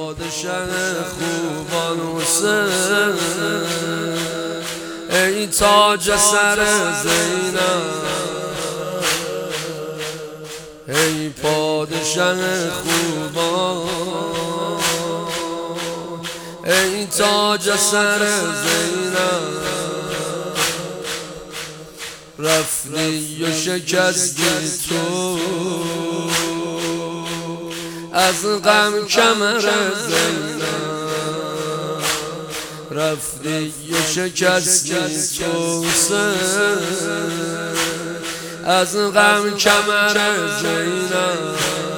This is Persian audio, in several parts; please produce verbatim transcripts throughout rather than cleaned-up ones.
پادشه خوبان حسین، ای تاج سر زینب، ای پادشه خوبان، ای تاج سر زینب، رفتی و شکستی تو از غم کمر زینب، رفتی و شکستی تو از غم کمر زینب.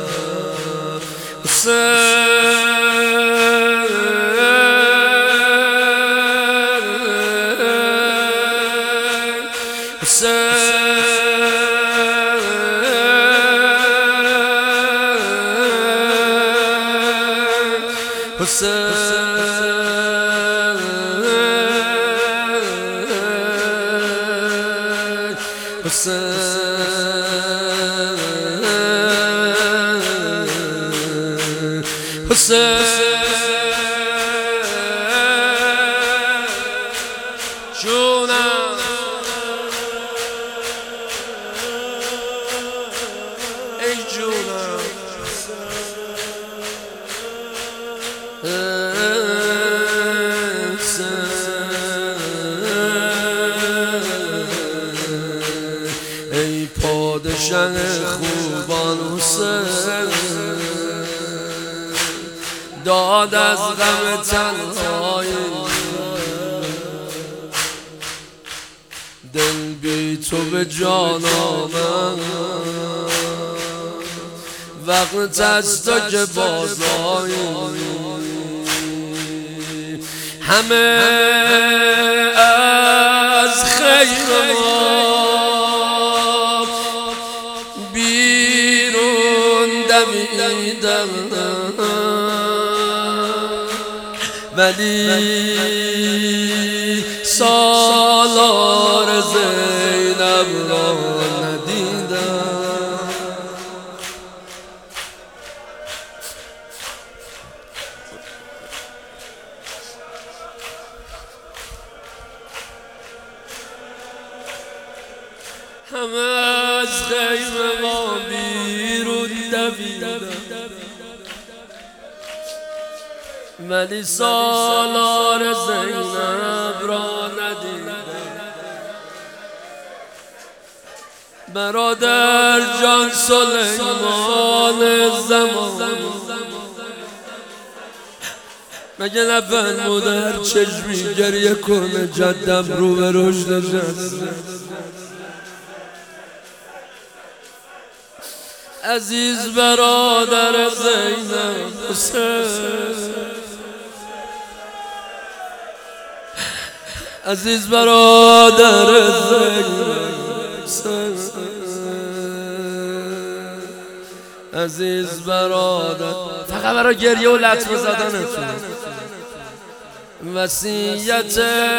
جونم ای جونم ای پادشه خوبان حسین، داد از غم تنهایی، دل بی تو به جان آمد، وقت از تو که بازایی، همه از خیر ما بیرون دویدن، ولی سالار زینب را ندیدم. همه از خیمه ما بیرون دویدن، ولی سالار زینب را ندیدم. برادر جان سلیمان زمان، مگه نفرمود هر چشمی گریه کنه جدم رو به روش نشسته. عزیز برادر زینب حسین، عزیز برادر زینب حسین، عزیز برادر. فقط برای گریه و لطمه زدنتون وصیت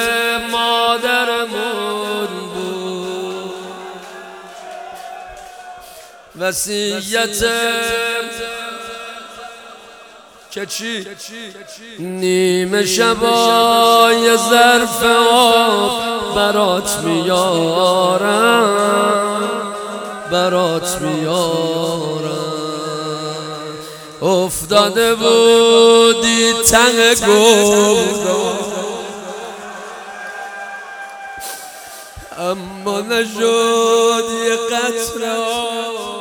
مادرمون بود، وصیت که چی؟ نیمه شبای ظرف آب برات میارم، برات میارم. افتاده بودی ته گفتم، اما نشد یه قطره